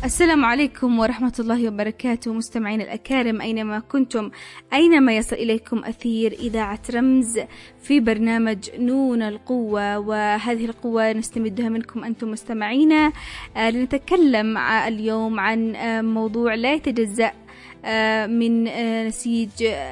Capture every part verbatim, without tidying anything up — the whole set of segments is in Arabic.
السلام عليكم ورحمة الله وبركاته، مستمعين الأكارم أينما كنتم، أينما يصل إليكم أثير إذاعة رمز في برنامج نون القوة. وهذه القوة نستمدها منكم أنتم مستمعين لنتكلم اليوم عن موضوع لا يتجزأ من نسيج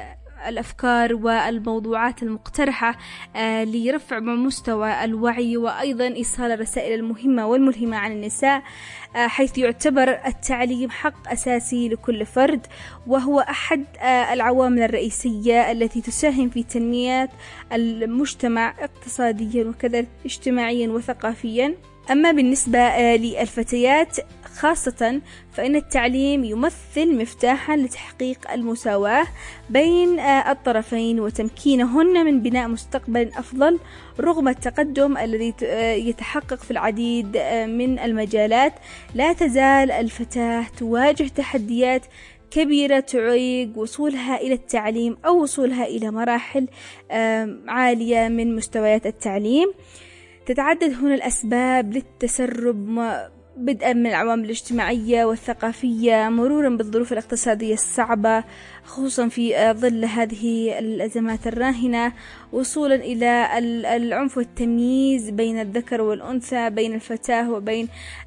الأفكار والموضوعات المقترحة لرفع مستوى الوعي وأيضا إيصال الرسائل المهمة والملهمة عن النساء، حيث يعتبر التعليم حق أساسي لكل فرد، وهو أحد العوامل الرئيسية التي تساهم في تنمية المجتمع اقتصاديا وكذلك اجتماعيا وثقافيا. أما بالنسبة للفتيات خاصة فإن التعليم يمثل مفتاحا لتحقيق المساواة بين الطرفين وتمكينهن من بناء مستقبل أفضل رغم التقدم الذي يتحقق في العديد من المجالات. لا تزال الفتاة تواجه تحديات كبيرة تعيق وصولها إلى التعليم أو وصولها إلى مراحل عالية من مستويات التعليم. تتعدد هنا الأسباب للتسرب، بدءا من العوامل الاجتماعية والثقافية مرورا بالظروف الاقتصادية الصعبة خصوصا في ظل هذه الأزمات الراهنة، وصولا إلى العنف والتمييز بين الذكر والأنثى، بين الفتاة وبين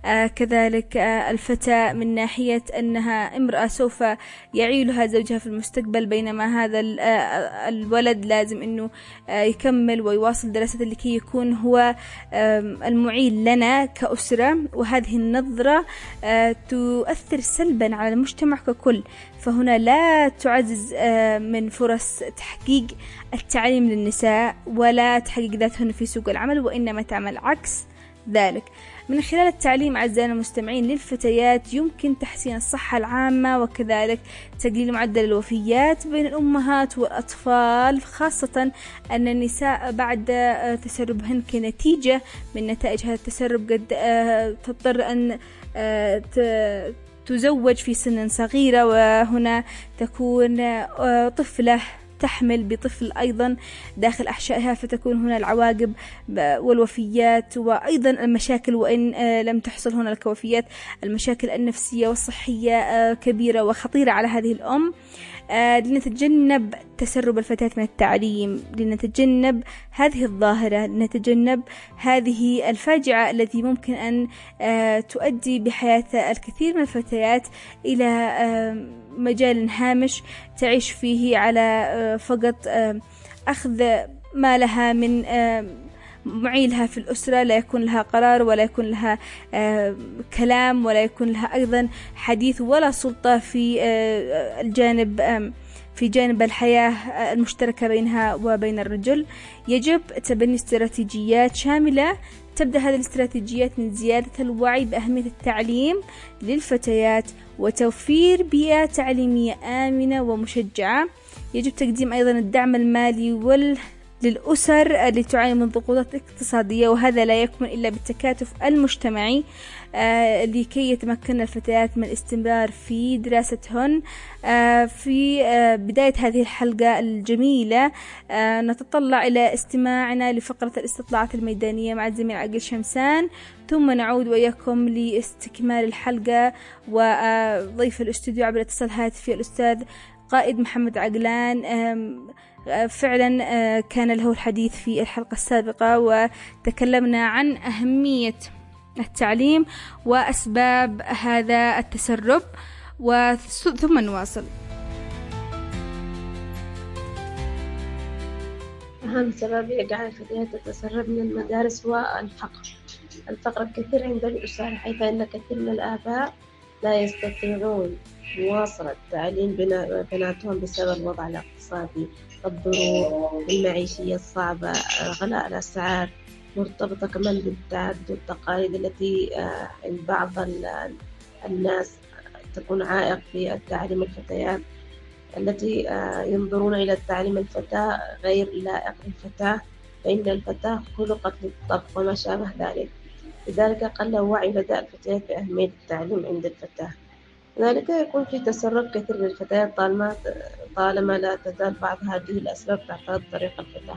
كذلك الفتاة من ناحية أنها امرأة سوف يعيلها زوجها في المستقبل، بينما هذا الولد لازم أنه يكمل ويواصل دراسته لكي يكون هو المعيل لنا كأسرة. وهذه النظرة تؤثر سلبا على المجتمع ككل، فهنا لا تعزز من فرص تحقيق التعليم للنساء ولا تحقيق ذاتهن في سوق العمل، وإنما تعمل عكس ذلك. من خلال التعليم أعزائنا المستمعين للفتيات يمكن تحسين الصحة العامة وكذلك تقليل معدل الوفيات بين الأمهات والأطفال، خاصة أن النساء بعد تسربهن كنتيجة من نتائج هذا التسرب قد تضطر أن تزوج في سن صغيرة، وهنا تكون طفلة تحمل بطفل أيضا داخل أحشائها، فتكون هنا العواقب والوفيات وأيضا المشاكل، وإن لم تحصل هنا الوفيات المشاكل النفسية والصحية كبيرة وخطيرة على هذه الأم. لنتجنب تسرب الفتاة من التعليم، لنتجنب هذه الظاهرة، لنتجنب هذه الفاجعة التي ممكن أن تؤدي بحياة الكثير من الفتيات إلى مجال هامش تعيش فيه على فقط أخذ ما لها من معيلها في الأسرة، لا يكون لها قرار ولا يكون لها كلام ولا يكون لها أيضا حديث ولا سلطة في الجانب في جانب الحياة المشتركة بينها وبين الرجل. يجب تبني استراتيجيات شاملة تبدأ هذه الاستراتيجيات من زيادة الوعي بأهمية التعليم للفتيات وتوفير بيئة تعليمية آمنة ومشجعة. يجب تقديم أيضا الدعم المالي وال للأسر اللي تعاني من ضغوطات اقتصادية، وهذا لا يكمن إلا بالتكاتف المجتمعي آه لكي يتمكن الفتيات من الاستمرار في دراستهن. آه في آه بداية هذه الحلقة الجميلة آه نتطلع إلى استماعنا لفقرة الاستطلاعات الميدانية مع الزميل عقيل شمسان، ثم نعود وإياكم لاستكمال الحلقة وضيف الاستوديو عبر اتصال هاتفي الأستاذ قائد محمد عقلان. فعلا كان له الحديث في الحلقة السابقة وتكلمنا عن أهمية التعليم وأسباب هذا التسرب، ثم نواصل. أهم سبب يجعل الفتيات تتسرب من المدارس هو الفقر. الفقر الكثير عند الأسر، حيث أن كثير من الآباء لا يستطيعون مواصلة تعليم بناتهم بسبب الوضع الاقتصادي، الظروف المعيشية الصعبة، غلاء الأسعار، مرتبطة كمان بالتعدد التقاليد التي عند بعض الناس تكون عائق في التعليم الفتيات، التي ينظرون إلى التعليم الفتاة غير لائق للفتاة، فإن الفتاة خلقت للطبخ وما شابه ذلك. لذلك قل وعي لدى الفتيات بأهمية التعليم عند الفتاة. لذلك يكون في تسرب كثير للفتيات طالما طالما لا تزال بعض هذه الأسباب تعترض طريق الفتاة.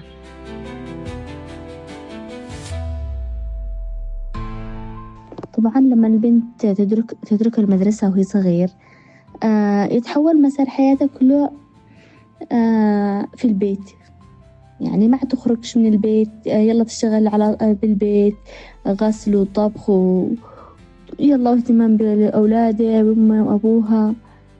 طبعا لما البنت تدرك تترك المدرسة وهي صغير آه يتحول مسار حياتها كله آه في البيت، يعني ما تخرجش من البيت، آه يلا تشتغل على آه بالبيت، غسل وطبخ و يلا واهتمام بأولادها وأمها وأبوها،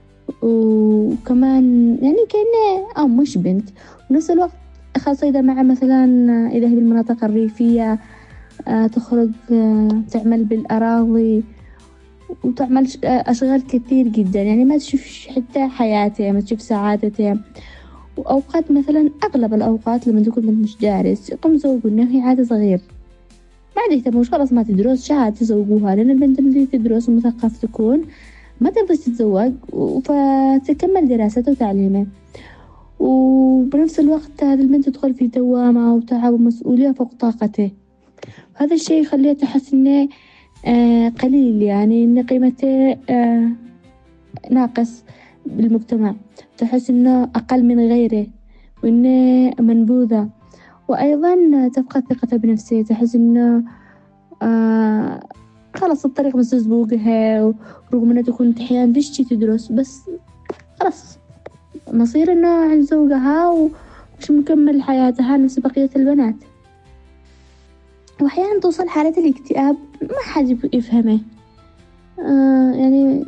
وكمان يعني كأنه أو مش بنت. ونفس الوقت خاصة إذا مع مثلا إذا هي بالمناطق الريفية آه تخرج آه تعمل بالأراضي وتعمل أشغال كثير جدا، يعني ما تشوف حتى حياتها، ما تشوف سعادتها. وأوقات مثلا أغلب الأوقات لما تكون بنت مش دارس يقوم زوجها وهي عادة صغير ما عاد يهتموش، خلاص ما تدرس شهادة تزوجوها، لأن البنت اللي تدرس ومثقف تكون ما ترضى تتزوج فتكمل دراسته وتعليمه. وبنفس الوقت هذه البنت تدخل في دوامة وتعب ومسؤولية فوق طاقته، هذا الشيء يخليها تحس إنه آه قليل، يعني إن قيمته آه ناقص بالمجتمع، تحس إنه أقل من غيره وإنه منبوذة. وأيضا تفقد ثقتها بنفسها، تحس إنه آه خلاص الطريق مسبوقها، ورغم إنها تكون أحيانا تشتي تدرس بس خلاص مصير إنه عند زوجها ومش مكمل حياتها نفس بقية البنات. وأحيانا توصل حالة الاكتئاب ما حد يفهمه، آه يعني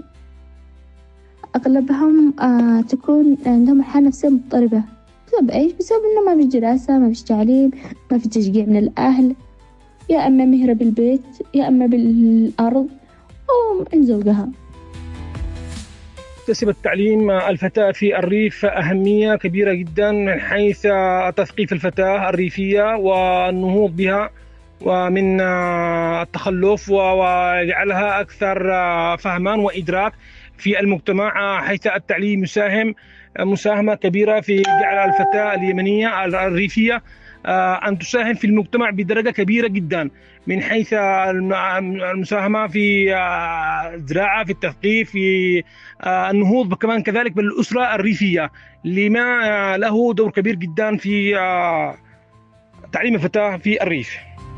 أغلبهم آه تكون عندهم حالة نفسية مضطربة. بسبب إيش؟ بسبب إنه ما في دراسة، ما في تعليم، ما في تشجيع من الأهل، يا أما مهرة بالبيت يا أما بالأرض أو عند زوجها. تكتسب التعليم الفتاة في الريف أهمية كبيرة جدا من حيث تثقيف الفتاة الريفية والنهوض بها ومن التخلف وجعلها أكثر فهما وإدراك في المجتمع، حيث التعليم يساهم مساهمة كبيرة في جعل الفتاة اليمنية الريفية أن تساهم في المجتمع بدرجة كبيرة جدا، من حيث المساهمة في الزراعة، في التثقيف، في النهوض كمان كذلك بالأسرة الريفية، لما له دور كبير جدا في تعليم الفتاة في الريف.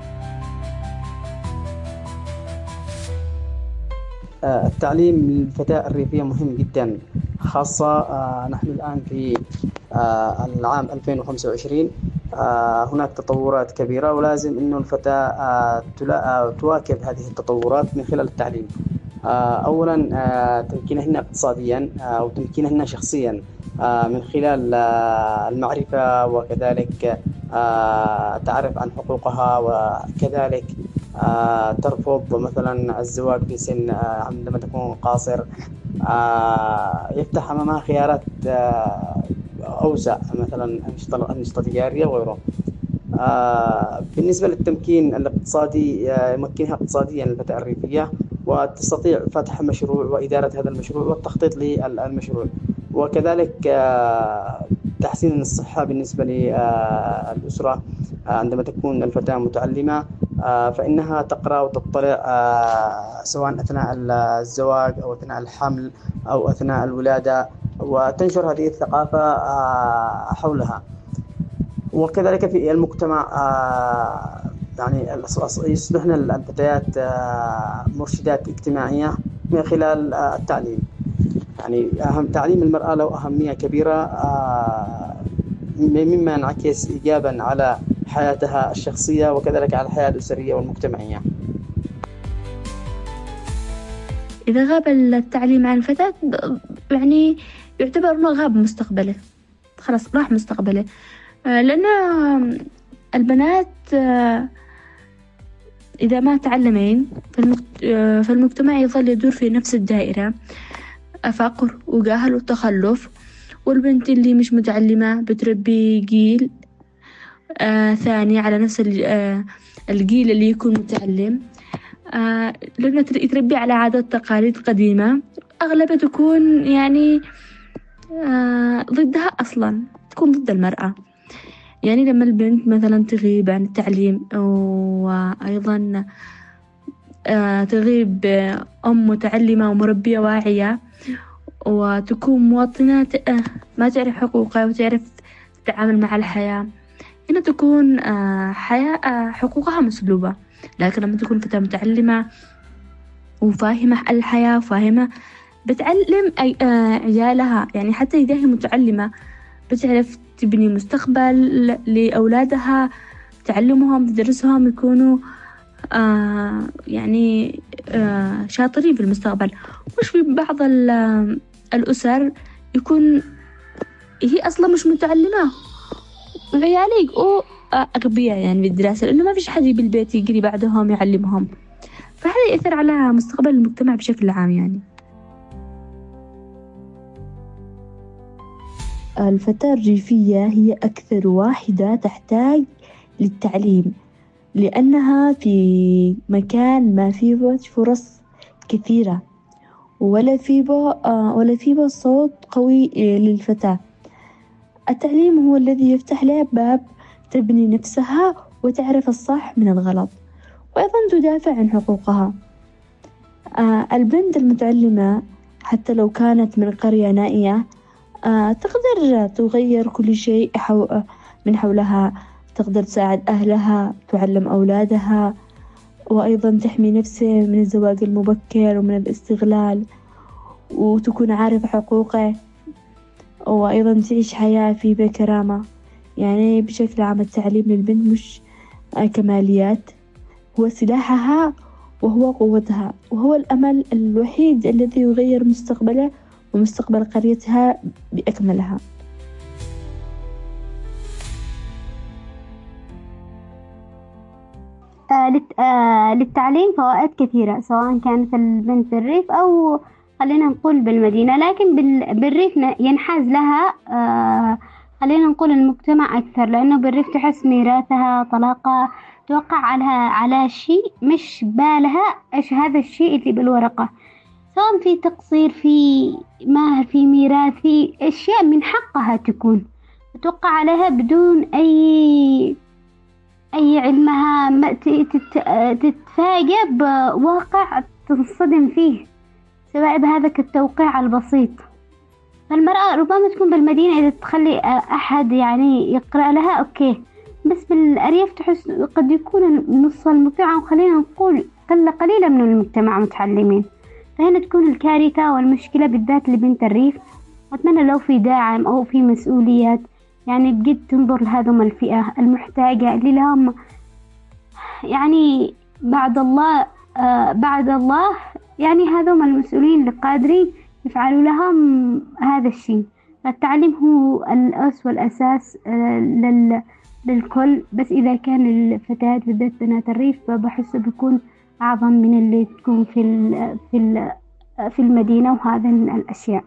التعليم للفتاة الريفية مهم جدا، خاصة نحن الآن في العام ألفين وخمسة وعشرين، هناك تطورات كبيرة ولازم إنه الفتاة تواكب هذه التطورات من خلال التعليم. أولا تمكينهن اقتصاديا وتمكينهن شخصيا من خلال المعرفة، وكذلك تعرف عن حقوقها، وكذلك ترفض مثلا الزواج في سن عندما تكون قاصر، يفتح أمامها خيارات أوسع مثلا أنشطة تجارية وغيره. بالنسبة للتمكين الاقتصادي يمكنها اقتصاديا الفتاة الريفية، وتستطيع فتح مشروع وإدارة هذا المشروع والتخطيط للمشروع، وكذلك تحسين الصحة بالنسبة للأسرة. عندما تكون الفتاة متعلمة فإنها تقرأ وتطلع سواء أثناء الزواج أو أثناء الحمل أو أثناء الولادة، وتنشر هذه الثقافة حولها. وكذلك في المجتمع يعني يصبحن الفتيات مرشدات اجتماعية من خلال التعليم. يعني أهم تعليم المرأة له أهمية كبيرة، مما ينعكس إيجابا على حياتها الشخصية وكذلك على الحياة الأسرية والمجتمعية. إذا غاب التعليم عن الفتاة يعني يعتبر أنه غاب مستقبله، خلاص راح مستقبله، لأن البنات إذا ما تعلمين فالمجتمع يظل يدور في نفس الدائرة، فقر وجهل وتخلف. والبنت اللي مش متعلمة بتربي جيل آه ثاني على نفس آه الجيل اللي يكون متعلم، آه لأنه يتربي على عادات تقاليد قديمة أغلبها تكون يعني آه ضدها أصلا، تكون ضد المرأة. يعني لما البنت مثلا تغيب عن التعليم وأيضا آه تغيب أم متعلمة ومربية واعية وتكون مواطنة ما تعرف حقوقها وتعرف تتعامل مع الحياة، هنا تكون حياة حقوقها مسلوبة. لكن لما تكون فتاة متعلمة وفاهمة الحياة، فاهمة بتعلم أي آه عيالها، يعني حتى إذا هي متعلمة بتعرف تبني مستقبل لأولادها، تعلمهم تدرسهم يكونوا آه يعني آه شاطرين في المستقبل. مش في بعض الأسر يكون هي أصلا مش متعلمة وعيالي يبقوا أغبياء يعني بالدراسة، لأنه ما فيش حد بالبيت يقري بعدهم يعلمهم، فهذا يأثر على مستقبل المجتمع بشكل عام. يعني الفتاة الريفية هي أكثر واحدة تحتاج للتعليم، لأنها في مكان ما فيه فرص كثيرة ولا فيه ولا فيه صوت قوي للفتاة. التعليم هو الذي يفتح لها باب تبني نفسها وتعرف الصح من الغلط، وأيضا تدافع عن حقوقها. آه البنت المتعلمة حتى لو كانت من قرية نائية آه تقدر تغير كل شيء حو من حولها، تقدر تساعد أهلها، تعلم أولادها، وأيضا تحمي نفسها من الزواج المبكر ومن الاستغلال، وتكون عارفة حقوقه، وأيضا تعيش حياة في بكرامة. يعني بشكل عام التعليم للبنت مش كماليات، هو سلاحها وهو قوتها، وهو الأمل الوحيد الذي يغير مستقبله ومستقبل قريتها بأكملها. للتعليم فوائد كثيرة، سواء كانت البنت في الريف أو خلينا نقول بالمدينة، لكن بالريف ينحاز لها خلينا نقول المجتمع أكثر، لأنه بالريف تحس ميراثها طلاقة توقع على على شيء مش بالها إيش هذا الشيء اللي بالورقة، سواء في تقصير، في ماهر، في ميراث، في أشياء من حقها تكون توقع عليها بدون أي أي علمها، تتفاجأ بواقع تنصدم فيه سواء بهذا التوقيع البسيط. فالمرأة ربما تكون بالمدينة إذا تخلي أحد يعني يقرأ لها أوكي، بس بالأرياف تحس قد يكون نص المجتمع وخلينا نقول قلة قليلة من المجتمع متعلمين، فهنا تكون الكارثة والمشكلة بالذات لبنت الريف. وأتمنى لو في داعم أو في مسؤوليات يعني بجد تنظر لهذم الفئة المحتاجة اللي لهم يعني بعد الله آه بعد الله يعني هذوم المسؤولين اللي قادرين يفعلوا لهم هذا الشيء. التعليم هو الأس والأساس آه لل للكل، بس إذا كان الفتيات بالذات بنات الريف فبحس بيكون أعظم من اللي تكون في ال في ال في المدينة، وهذا من الأشياء.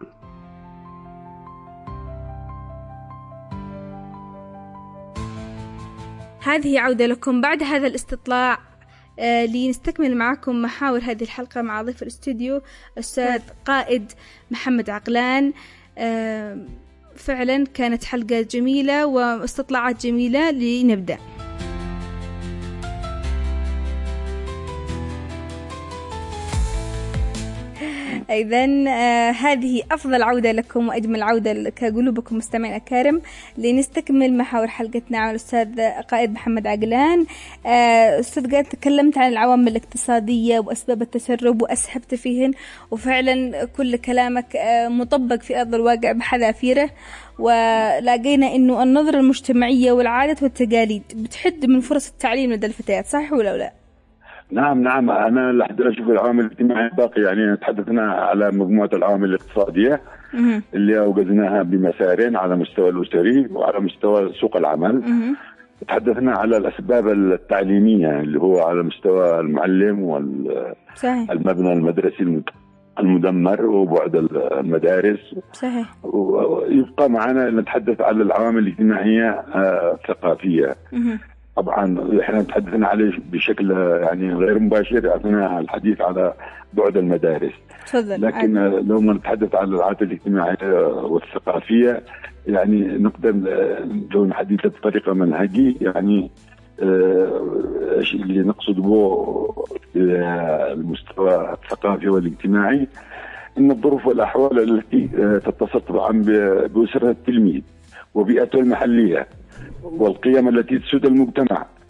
هذه عودة لكم بعد هذا الاستطلاع آه لنستكمل معكم محاور هذه الحلقة مع ضيف الاستوديو أستاذ قائد محمد عقلان. آه فعلا كانت حلقة جميلة واستطلاعات جميلة. لنبدأ. إذن آه هذه أفضل عودة لكم وأجمل عودة كقلوبكم مستمعين الكرام لنستكمل محاور حلقتنا مع الأستاذ قائد محمد عقلان. آه أستاذ قائد، تكلمت عن العوامل الاقتصادية وأسباب التسرب وأسهبت فيهن، وفعلا كل كلامك آه مطبق في أرض الواقع بحذافيره، ولقينا إنه النظرة المجتمعية والعادات والتقاليد بتحد من فرص التعليم لدى الفتيات، صح ولا لا؟ نعم نعم أنا لحد أشوف العوامل الاجتماعية باقي، يعني تحدثنا على مجموعة العوامل الاقتصادية اللي أوجزناها بمسارين، على مستوى الأسري وعلى مستوى سوق العمل. تحدثنا على الأسباب التعليمية اللي هو على مستوى المعلم والمبنى المدرسي المدمر وبعد المدارس. صحيح. ويبقى معنا نتحدث على العوامل الاجتماعية الثقافية. طبعا احنا تحدثنا عليه بشكل يعني غير مباشر، اثناء الحديث على بعد المدارس. تفضل. لكن عادي. لو ما نتحدث على العادات الاجتماعيه والثقافيه يعني نقدر لو نحدثها بطريقه منهجيه، يعني الشيء اللي نقصد به المستوى الثقافي والاجتماعي ان الظروف والاحوال التي تتصل طبعا باسره التلميذ وبيئته المحليه والقيم التي تسود المجتمع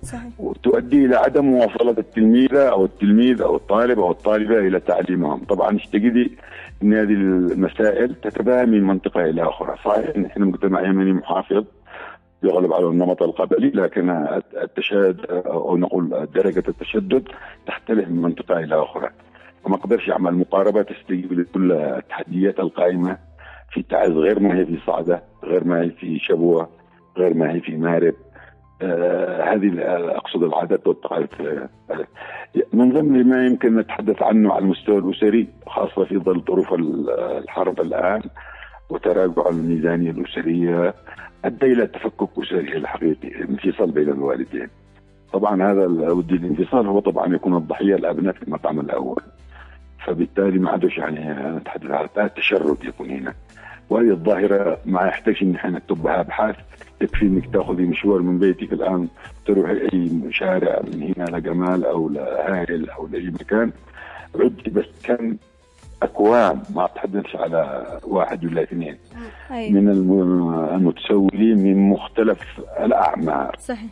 صحيح. وتؤدي إلى عدم مواصلة التلميذة أو التلميذ أو الطالب أو الطالبة إلى تعليمهم. طبعا اشتقدي أن هذه المسائل تتباهى من منطقة إلى أخرى. صحيح نحن مجتمع يمني محافظ يغلب على النمط القبلي، لكن التشدد أو نقول درجة التشدد تختلف من منطقة إلى أخرى، وما قدرش يعمل مقاربة تستجيب لكل التحديات القائمة في تعز، غير ما هي في صعدة، غير ما هي في شبوة، غير ما هي في مارب. آه هذه أقصد العادات والتقاليد. آه من ضمن ما يمكن نتحدث عنه على المستوى الأسري، خاصة في ظل ظروف الحرب الآن وتراجع الميزانية الأسرية، أدى إلى تفكك أسري الحقيقي، انفصال بين الوالدين. طبعا هذا ودي الانفصال هو طبعا يكون الضحية الأبناء في المطعم الأول، فبالتالي ما عادش يعني نتحدث عن التشرد يكون هنا. وهذه الظاهرة ما يحتاج ان احنا نكتبها ابحاث، يكفي انك تاخذي مشوار من بيتك الان تروحي اي شارع من هنا لجمال او لهائل او لاي مكان، عدتي بس كان اكوام، ما اتحدثش على واحد ولا اثنين من المتسولين من مختلف الاعمار. صحيح.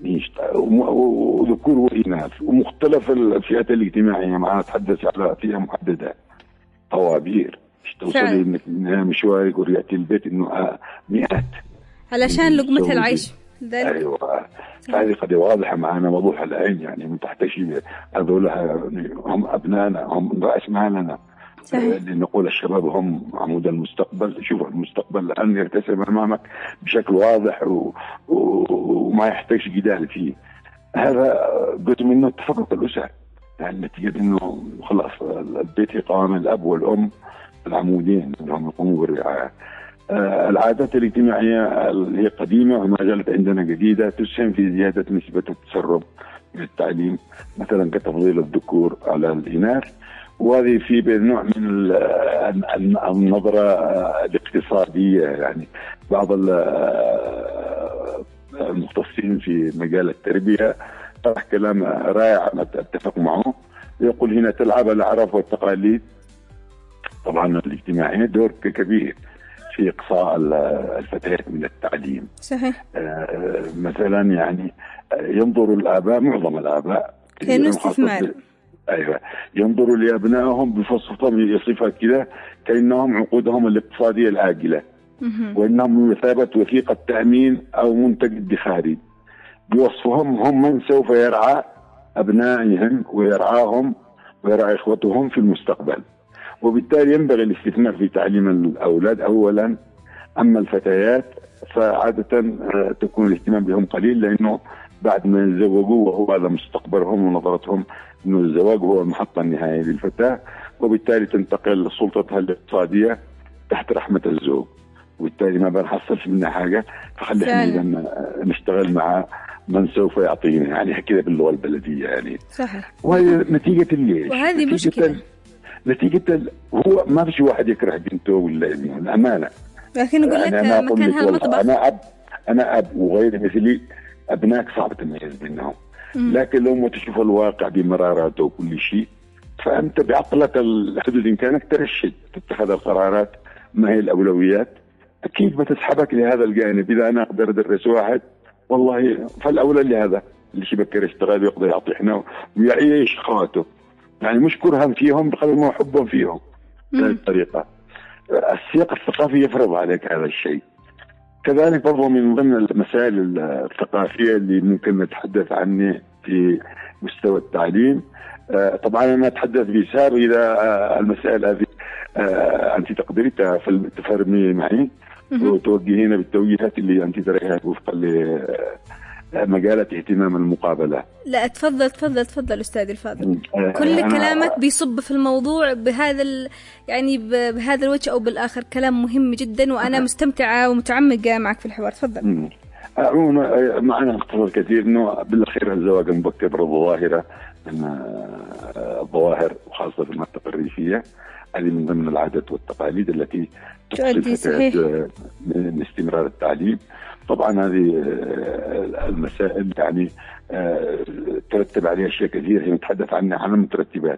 وذكور وإناث ومختلف الفئات الاجتماعية، ما أتحدث على فئة محددة. طوابير توصلي انك مشوارك ورجعتي البيت انه مئات علشان لقمة العيش. ايوه هذه قد واضحة معنا وضوح العين، يعني من تحت شيء هذول هم ابنائنا، هم راس مالنا. لنقول الشباب هم عمود المستقبل. شوف المستقبل الان يرتسم امامك بشكل واضح و... و... وما يحتاج جدال فيه. هذا جزء منه تفكك الاسر، يعني نتيجة انه خلاص البيت يقام الاب والام العمودين اللي يقوموا بالرعاية. آه العادات الاجتماعية اللي هي قديمة وما زالت عندنا جديدة تسهم في زيادة نسبة التسرب من التعليم، مثلا كتفضيل الذكور على الإناث، وهذه في نوع من النظرة الاقتصادية. يعني بعض المختصين في مجال التربية طرح كلام رائع اتفق معه، يقول هنا تلعب الأعراف والتقاليد طبعا الاجتماعية دور كبير في إقصاء الفتيات من التعليم. صحيح. آه مثلا يعني ينظر الآباء، معظم الآباء كأنه استثمار. أيوة ينظروا لأبنائهم بفصفتهم صفة كذا كأنهم عقودهم الاقتصادية العاجلة، وإنهم بمثابة وثيقة تأمين أو منتج ادخاري. بوصفهم هم من سوف يرعى أبنائهم ويرعاهم ويرعى إخوتهم في المستقبل، وبالتالي ينبغي الاستثمار في تعليم الأولاد أولا. أما الفتيات فعادة تكون الاهتمام بهم قليل، لأنه بعد ما يتزوجوا وهو هذا مستقبلهم ونظرتهم أنه الزواج هو المحطة النهائية للفتاة، وبالتالي تنتقل سلطتها الاقتصادية تحت رحمة الزوج، وبالتالي ما بنحصلش منها حاجة، فخلي احنا نشتغل مع من سوف يعطينا، يعني كده باللغة البلدية يعني. صحيح. وهي نتيجة الليش، وهذه نتيجة مشكلة. نتيجة هو ما فيش واحد يكره بنته ولا ابنه، الأمانة. لكن أقول لك مكانها المطبخ. أنا أب أنا أب وغيري مثلي أبنائك صعب تميز بينهم، لكن لو ما تشوف الواقع بمراراته وكل شيء، فأنت بعقلك الحدود إمكانك ترشد تتخذ القرارات ما هي الأولويات. أكيد بتسحبك لهذا الجانب. إذا أنا أقدر أدرس واحد والله فالأولى لهذا اللي شبكر يشتغل ويقضي يعطينا ويعيش أخواته، يعني مش كرها فيهم بقدر ما حبهم فيهم. بهذه الطريقة السياق الثقافي يفرض عليك هذا الشيء. كذلك برضو من ضمن المسائل الثقافية اللي ممكن نتحدث عنه في مستوى التعليم، طبعا أنا أتحدث بيسار إذا المسائل هذه أنت تقدريتها فلتفرمي معي وتوجهينا بالتوجيهات اللي أنت تريها وفقا لمجالات اهتمام المقابلة. لا تفضل تفضل تفضل أستاذي الفاضل. كل كلامك بيصب في الموضوع بهذا ال... يعني بهذا الوجه أو بالآخر، كلام مهم جدا وأنا مستمتعة ومتعمقة معك في الحوار. تفضل. عموما معنا اختصار كثير انه بالاخير الزواج المبكر برضه ظاهره من الظواهر وخاصه في المنطقه الريفيه. هذه من ضمن العادات والتقاليد التي تؤدي من استمرار التعليم. طبعا هذه المسائل يعني ترتب عليها اشياء كثيره نتحدث عنها عن المترتبات.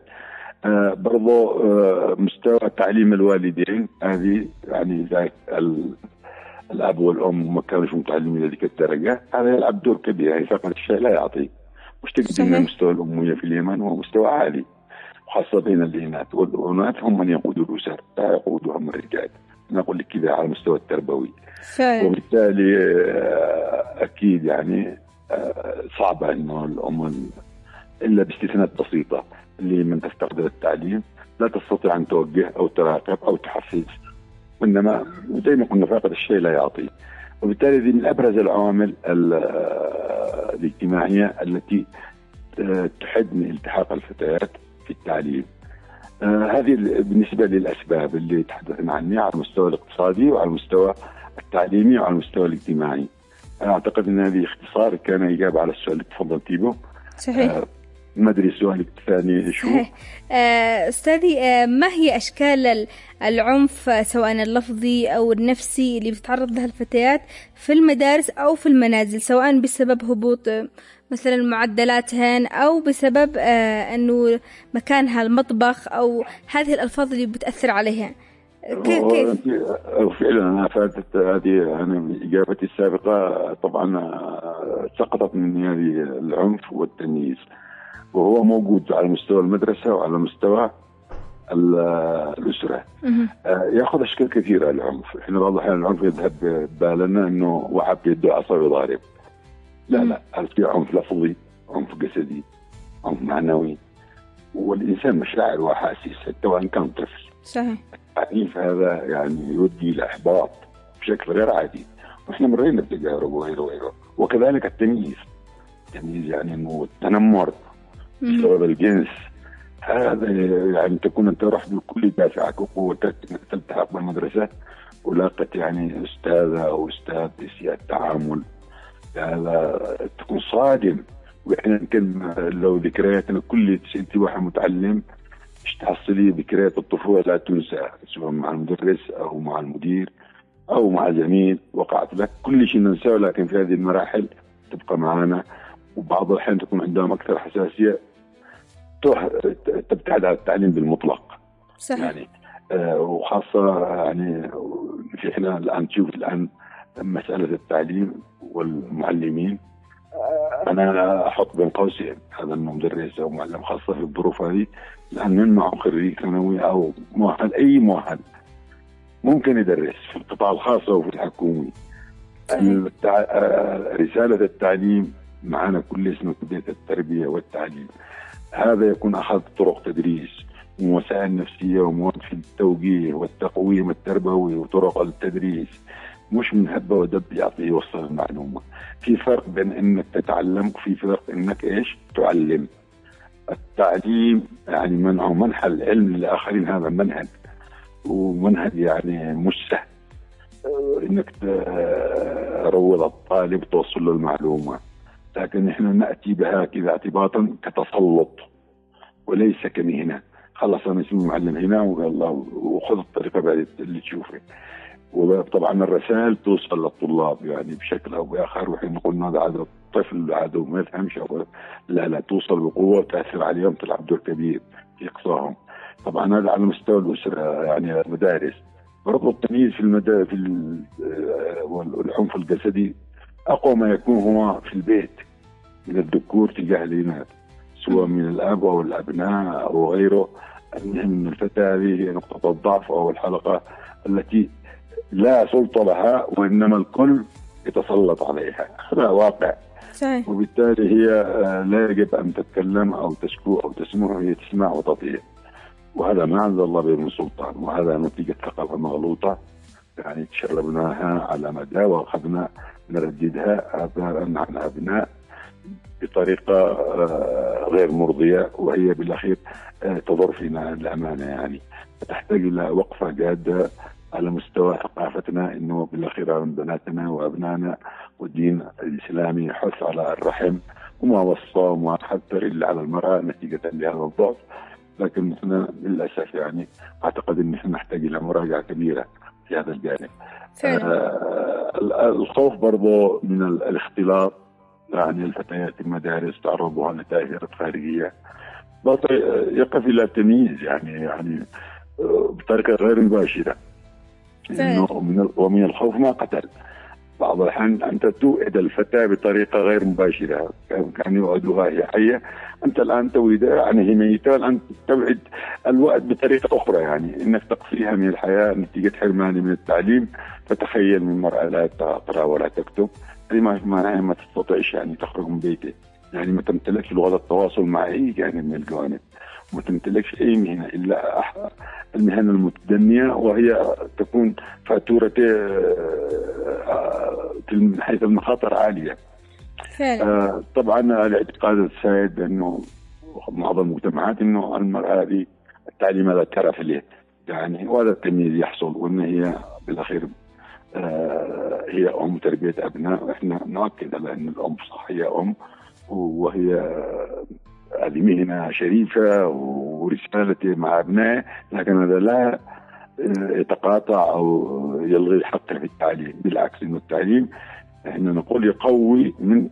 برضه مستوى تعليم الوالدين، هذه يعني الأب والأم ما كانوش متعلمين لذيك الدرجة، هذا يلعب دور كبير. يعني فقط الشيء لا يعطي. مش تقدم مستوى الأمومة في اليمن هو مستوى عالي، خاصة بين الإناث، والبنات هم من يقودوا الأسر لا يقودهم الرجال. أنا أقول لك كذا على المستوى التربوي. وبالتالي أكيد يعني صعبة إنه الأم إلا باستثناءات بسيطة اللي من تفتقد التعليم لا تستطيع أن توجه أو تراقب أو تحفز، وإنما زي ما قلنا فاقد الشيء لا يعطي. وبالتالي دي من أبرز العوامل الاجتماعية التي تحد من التحاق الفتيات في التعليم. آه هذه بالنسبة للأسباب اللي تحدثنا عنها على المستوى الاقتصادي وعلى المستوى التعليمي وعلى المستوى الاجتماعي. أنا أعتقد أن هذه اختصار كان إجابة على السؤال اللي تفضلتي به. صحيح. آه ما أدري سؤالك الثاني شو؟ صحيح. آه أستاذي، آه ما هي أشكال العنف سواء اللفظي أو النفسي اللي بتتعرض لها الفتيات في المدارس أو في المنازل، سواء بسبب هبوط مثلا معدلاتهن أو بسبب آه أنه مكانها المطبخ أو هذه الألفاظ اللي بتأثر عليها؟ كيف؟ فعلا أنا فاتت هذه أنا إجابتي السابقة طبعا سقطت من هذه العنف والتمييز، وهو موجود على مستوى المدرسة وعلى مستوى الأسرة. يأخذ أشكال كثيرة العنف. إحنا بعض الأحيان العنف يذهب بالنا أنه واحد بيده عصا ويضارب. لا لا، هل في عنف لفظي، عنف جسدي، عنف معنوي، والإنسان مشاعر وأحاسيس حتى وإن كان طفل. صحيح. العنف هذا يعني يؤدي إلى إحباط بشكل غير عادي، وإحنا مرينا بتجارب وغيره وغيره. وكذلك التمييز، التمييز يعني إنه التنمر بسبب الجنس، هذا يعني تكون أنت رحت بكل دافعك وقوتك تلتحق بالمدرسة ولاقت يعني أستاذة أو أستاذ يسيء التعامل، هذا تكون صادم. وإحنا يمكن لو ذكرياتنا كل أنت واحد متعلم مش تحصلي ذكريات الطفولة لا تنسى، سواء مع المدرس أو مع المدير أو مع زميل وقعت لك، كل شيء ننساه، لكن في هذه المراحل تبقى معنا. وبعض الأحيان تكون عندهم أكثر حساسية تبتعد عن التعليم بالمطلق. صحيح. يعني آه وخاصة يعني في إحنا الآن نشوف الآن مسألة التعليم والمعلمين. آه أنا أحط بين قوسين هذا إنه مدرس أو معلم، خاصة في الظروف هذه، لأن من معه خريج ثانوي أو مؤهل، أي مؤهل ممكن يدرس في القطاع الخاص أو في الحكومي. التع... آه رسالة التعليم معنا كل اسمه كلية التربية والتعليم، هذا يكون أحد طرق تدريس ووسائل نفسية ومواد في التوجيه والتقويم التربوي وطرق التدريس، مش من هبة ودب يعطي يوصل المعلومة. في فرق بين إنك تتعلم وفي فرق إنك إيش تعلم. التعليم يعني منع منح العلم للآخرين، هذا منهج، ومنهج يعني مش سهل إنك تروض الطالب توصل له المعلومة، لكن إحنا نأتي بها كذا اعتباطا كتسلط وليس كمهنة. خلص أنا اسمي معلم هنا والله وخذ الطريقة بعد اللي تشوفه. وطبعا الرسائل توصل للطلاب يعني بشكل أو بآخر، وحين قلنا هذا هذا الطفل هذا ما يفهمش، لا لا توصل بقوة وتأثر عليهم، تلعب دور كبير في إقصائهم. طبعا هذا على مستوى الأسرة يعني المدارس. برضو التمييز في المدارس في والعنف الجسدي أقوى ما يكون هو في البيت من الذكور تجاه الإناث، سواء من الأب أو الأبناء أو غيره. المهم الفتاة هذه هي نقطة الضعف أو الحلقة التي لا سلطة لها، وإنما الكل يتسلط عليها. هذا واقع. صحيح. وبالتالي هي لا يجب أن تتكلم أو تشكو أو تسمع، هي تسمع وتطيع، وهذا ما أنزل الله به من سلطان، وهذا نتيجة ثقافة مغلوطة يعني تشربناها على مدى وأخذنا نرددها آباء عن أبناء بطريقة غير مرضية، وهي بالأخير تضر فينا الأمانة. يعني تحتاج إلى وقفة جادة على مستوى ثقافتنا، إنه بالأخير بناتنا وأبنائنا والدين الإسلامي حث على الرحم وما وصى وما حذر إلا على المرأة نتيجة لهذا الضعف. لكن نحن للأسف يعني أعتقد أن نحن نحتاج إلى مراجعة كبيرة في هذا الجانب. آه الخوف برضو من الاختلاط، يعني الفتيات المدارس تعرضها لتأثيرات خارجية يقف إلى تمييز يعني يعني بطريقة غير مباشرة. ومن الخوف ما قتل. بعض الأحيان أنت توعد الفتاة بطريقة غير مباشرة، كان يوعدها هي حية، أنت الآن تولدها يعني هي ميتة، الآن توعد الوعد بطريقة أخرى، يعني إنك تقصيها من الحياة نتيجة حرمانها من التعليم. فتخيل من مرأة لا تقرأ ولا تكتب، هذه ما معناها ما تستطيعش يعني تخرج من بيته، يعني ما تمتلكش لغة التواصل مع أي جانب من الجوانب، وما تمتلكش أي مهنة إلا المهن المتدنية، وهي تكون فاتورته من حيث المخاطر عالية. فعلا. طبعا الاعتقاد السائد أنه معظم المجتمعات أنه المرأة هذه التعليم لا ترف له، يعني وهذا التمييز يحصل، وأن هي بالأخير هي أم تربية أبناء. وإحنا نؤكد على أن الأم صح هي أم، وهي هذه مهنة شريفة ورسالته مع أبنائه، لكن هذا لا يتقاطع أو يلغي حقه في التعليم، بالعكس إنه التعليم إحنا نقول يقوي من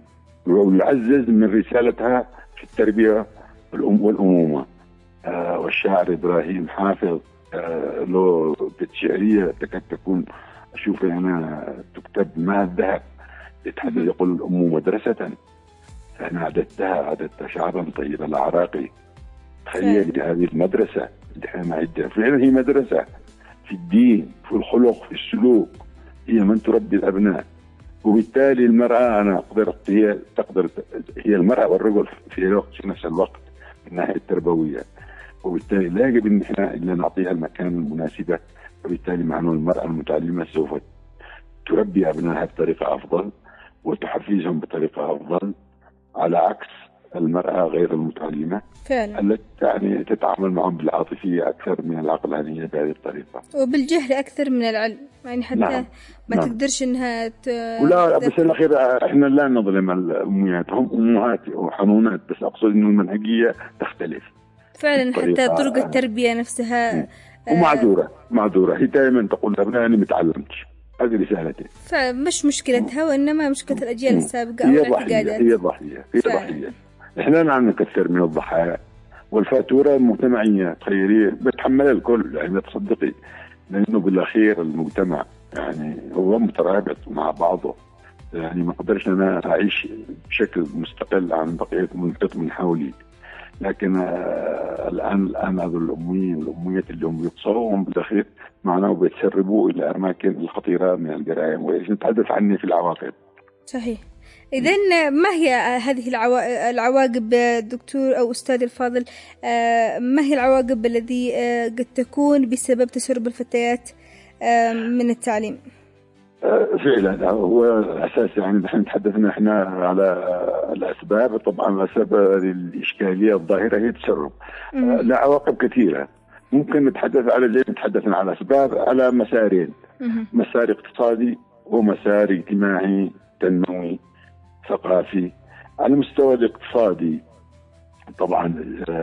ويعزز من رسالتها في التربية والأمومة. آه والشاعر إبراهيم حافظ آه له بيت شعرية تكاد تكون أشوف أنا تكتب مع الذهب، يتحدث يقول الأم مدرسة أنا عددتها عددت شعبا طيب الأعراقي. تخيل هذه المدرسة اللي احنا نعدها فعلا، هي مدرسة في الدين في الخلق في السلوك، هي من تربي الأبناء. وبالتالي المرأة أنا أقدر هي تقدر هي المرأة والرجل في الوقت في نفس الوقت من الناحية التربوية، وبالتالي لا يجب أن احنا إلا نعطيها المكان المناسبة. وبالتالي معنى المرأة المتعلمة سوف تربي أبنائها بطريقة أفضل وتحفزهم بطريقة أفضل، على عكس المرأة غير المتعلمة فعلا التي يعني تتعامل معهم بالعاطفية أكثر من العقلانية بهذه الطريقة، وبالجهل أكثر من العلم، يعني حتى نعم. ما نعم. تقدرش إنها ت... ولا بس الأخير إحنا لا نظلم الأمهات، هم أمهات وحنونات، بس أقصد إنه المنهجية تختلف فعلا، حتى طرق التربية نفسها ومعذورة معذورة. هي دائما تقول لأبنائها أنا متعلمتش، هذه رسالتي، فمش مشكلتها وإنما مشكلة الأجيال السابقة أو هي الاعتقادات. هي ضحية هي ضحية. إحنا نعم نكثر من الضحايا، والفاتورة المجتمعية تخيلي بتحملها الكل، يعني تصدقي، لأنه بالأخير المجتمع يعني هو مترابط مع بعضه، يعني ما قدرش أنا أعيش بشكل مستقل عن بقية المنطقة من حولي. لكن آه الآن الآن هذا الأميين الأميات اللي هم يقصوهم بالأخير معناه بيتسربوا إلى أماكن الخطيرة من الجرائم، وإيش نتحدث عنه في العواقب. صحيح. إذن ما هي هذه العواقب دكتور أو أستاذ الفاضل؟ ما هي العواقب التي قد تكون بسبب تسرب الفتيات من التعليم؟ فعلا هو الأساس، يعني نحن تحدثنا احنا على الأسباب. طبعا الأسباب هذه الإشكالية الظاهرة هي تسرب، لا عواقب كثيرة. ممكن نتحدث على زي نتحدث على أسباب على مسارين، مسار اقتصادي ومسار اجتماعي تنموي ثقافي. على المستوى الاقتصادي طبعا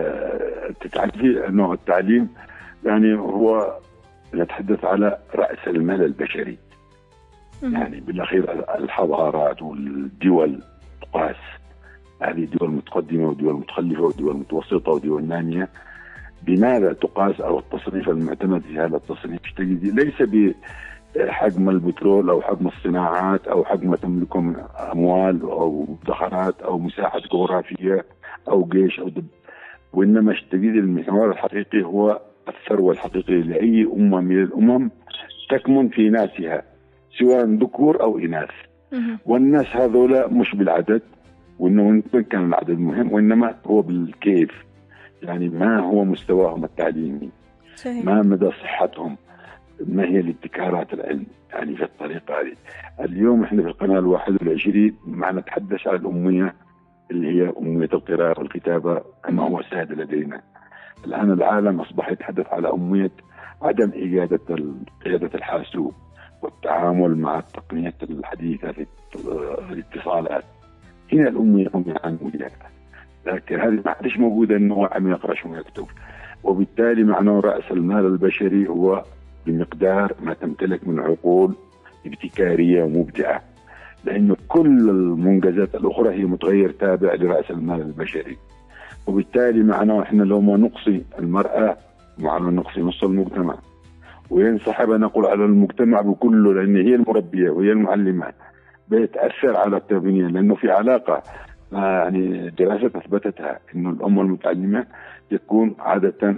تتعرفي نوع التعليم يعني هو نتحدث على رأس المال البشري، يعني بالأخير الحضارات والدول تقاس، هذه دول متقدمة ودول متخلفة ودول متوسطة ودول نامية. بماذا تقاس؟ أو التصنيف المعتمد في هذا التصنيف تجد ليس بحجم البترول أو حجم الصناعات أو حجم تملكهم أموال أو مدخرات أو مساحة جغرافية أو جيش أو دب، وإنما تجد المحور الحقيقي هو الثروة الحقيقية لأي أمة من الأمم تكمن في ناسها سواء ذكور أو إناث. والناس هذولا مش بالعدد، وإنه كان العدد مهم، وإنما هو بالكيف، يعني ما هو مستواهم التعليمي، صحيح. ما مدى صحتهم، ما هي الابتكارات العلم، يعني في الطريقة هذه. اليوم احنا في القناة الواحد والعشرين ما نتحدث على الأمية اللي هي أمية القراءة والكتابة كما هو سائد لدينا. الآن العالم أصبح يتحدث على أمية عدم إيجاد قيادة الحاسوب والتعامل مع التقنيات الحديثة في الاتصالات. هنا الأمية هم يعانون بها، لكن هذه ما عادش موجودة إنه هو عم يقرأ شو يكتب. وبالتالي معناه رأس المال البشري هو بمقدار ما تمتلك من عقول ابتكارية ومبدعة، لأنه كل المنجزات الأخرى هي متغير تابع لرأس المال البشري. وبالتالي معناه إحنا لو ما نقصي المرأة معناه نقصي نص المجتمع، وينسحب. أنا أقول على المجتمع بكله، لأن هي المربية وهي المعلمة، بيتأثر على التربية، لأنه في علاقة. يعني دراسة أثبتتها إنه الأم المتعلمة يكون عادة